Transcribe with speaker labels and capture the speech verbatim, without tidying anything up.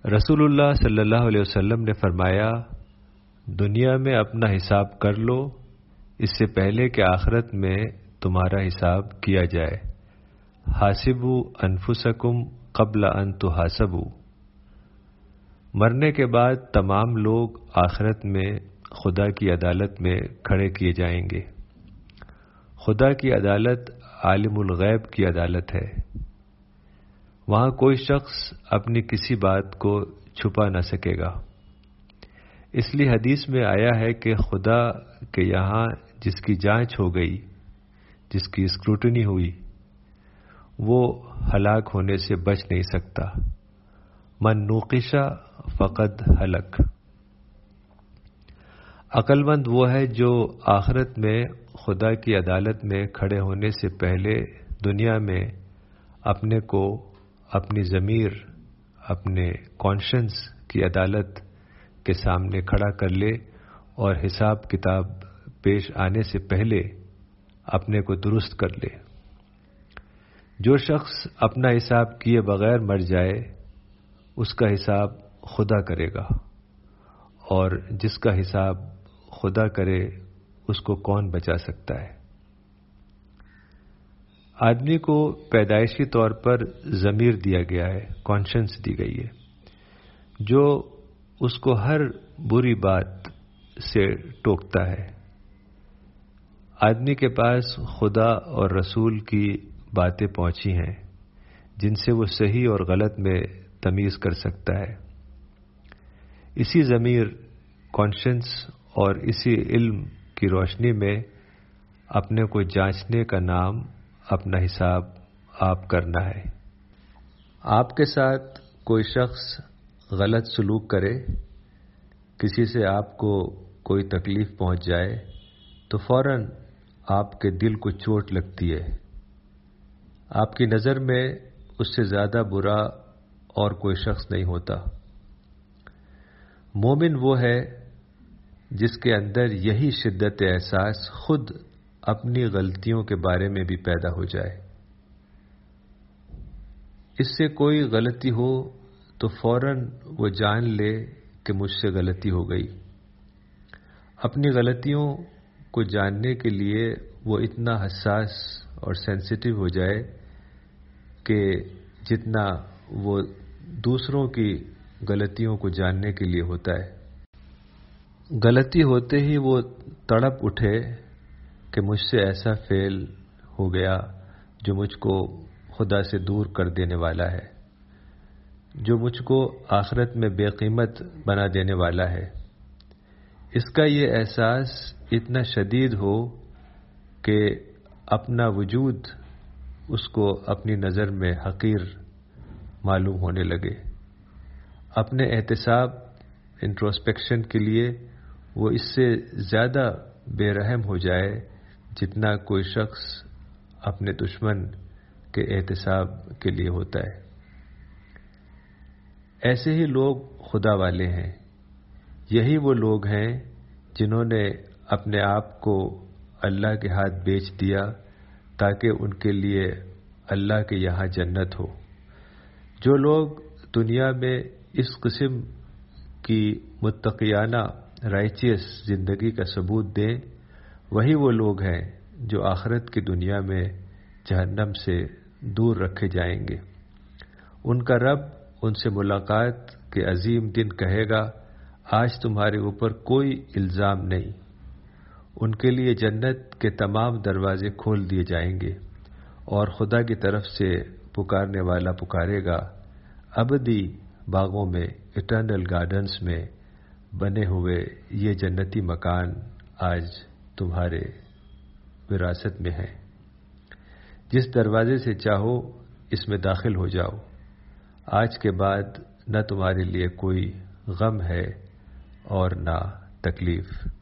Speaker 1: رسول اللہ صلی اللہ علیہ وسلم نے فرمایا، دنیا میں اپنا حساب کر لو اس سے پہلے کہ آخرت میں تمہارا حساب کیا جائے۔ حاسبوا انفسکم قبل ان تحاسبوا۔ مرنے کے بعد تمام لوگ آخرت میں خدا کی عدالت میں کھڑے کیے جائیں گے۔ خدا کی عدالت عالم الغیب کی عدالت ہے۔ وہاں کوئی شخص اپنی کسی بات کو چھپا نہ سکے گا۔ اس لیے حدیث میں آیا ہے کہ خدا کے یہاں جس کی جانچ ہو گئی، جس کی اسکروٹنی ہوئی، وہ ہلاک ہونے سے بچ نہیں سکتا۔ من نوقش فقد ہلک۔ عقل مند وہ ہے جو آخرت میں خدا کی عدالت میں کھڑے ہونے سے پہلے دنیا میں اپنے کو، اپنی ضمیر، اپنے کانشنس کی عدالت کے سامنے کھڑا کر لے اور حساب کتاب پیش آنے سے پہلے اپنے کو درست کر لے۔ جو شخص اپنا حساب کیے بغیر مر جائے اس کا حساب خدا کرے گا، اور جس کا حساب خدا کرے اس کو کون بچا سکتا ہے؟ آدمی کو پیدائشی طور پر ضمیر دیا گیا ہے، کانشنس دی گئی ہے، جو اس کو ہر بری بات سے ٹوکتا ہے۔ آدمی کے پاس خدا اور رسول کی باتیں پہنچی ہیں جن سے وہ صحیح اور غلط میں تمیز کر سکتا ہے۔ اسی ضمیر، کانشنس اور اسی علم کی روشنی میں اپنے کو جانچنے کا نام اپنا حساب آپ کرنا ہے۔ آپ کے ساتھ کوئی شخص غلط سلوک کرے، کسی سے آپ کو کوئی تکلیف پہنچ جائے تو فوراً آپ کے دل کو چوٹ لگتی ہے۔ آپ کی نظر میں اس سے زیادہ برا اور کوئی شخص نہیں ہوتا۔ مومن وہ ہے جس کے اندر یہی شدت احساس خود اپنی غلطیوں کے بارے میں بھی پیدا ہو جائے۔ اس سے کوئی غلطی ہو تو فوراً وہ جان لے کہ مجھ سے غلطی ہو گئی۔ اپنی غلطیوں کو جاننے کے لیے وہ اتنا حساس اور سینسیٹیو ہو جائے کہ جتنا وہ دوسروں کی غلطیوں کو جاننے کے لیے ہوتا ہے۔ غلطی ہوتے ہی وہ تڑپ اٹھے کہ مجھ سے ایسا فعل ہو گیا جو مجھ کو خدا سے دور کر دینے والا ہے، جو مجھ کو آخرت میں بے قیمت بنا دینے والا ہے۔ اس کا یہ احساس اتنا شدید ہو کہ اپنا وجود اس کو اپنی نظر میں حقیر معلوم ہونے لگے۔ اپنے احتساب، انٹروسپیکشن کے لیے وہ اس سے زیادہ بے رحم ہو جائے جتنا کوئی شخص اپنے دشمن کے احتساب کے لیے ہوتا ہے۔ ایسے ہی لوگ خدا والے ہیں۔ یہی وہ لوگ ہیں جنہوں نے اپنے آپ کو اللہ کے ہاتھ بیچ دیا تاکہ ان کے لیے اللہ کے یہاں جنت ہو۔ جو لوگ دنیا میں اس قسم کی متقیانہ رائچیس زندگی کا ثبوت دیں، وہی وہ لوگ ہیں جو آخرت کی دنیا میں جہنم سے دور رکھے جائیں گے۔ ان کا رب ان سے ملاقات کے عظیم دن کہے گا، آج تمہارے اوپر کوئی الزام نہیں۔ ان کے لیے جنت کے تمام دروازے کھول دیے جائیں گے اور خدا کی طرف سے پکارنے والا پکارے گا، ابدی باغوں میں، اٹرنل گارڈنز میں بنے ہوئے یہ جنتی مکان آج تمہارے وراثت میں ہیں۔ جس دروازے سے چاہو اس میں داخل ہو جاؤ۔ آج کے بعد نہ تمہارے لیے کوئی غم ہے اور نہ تکلیف۔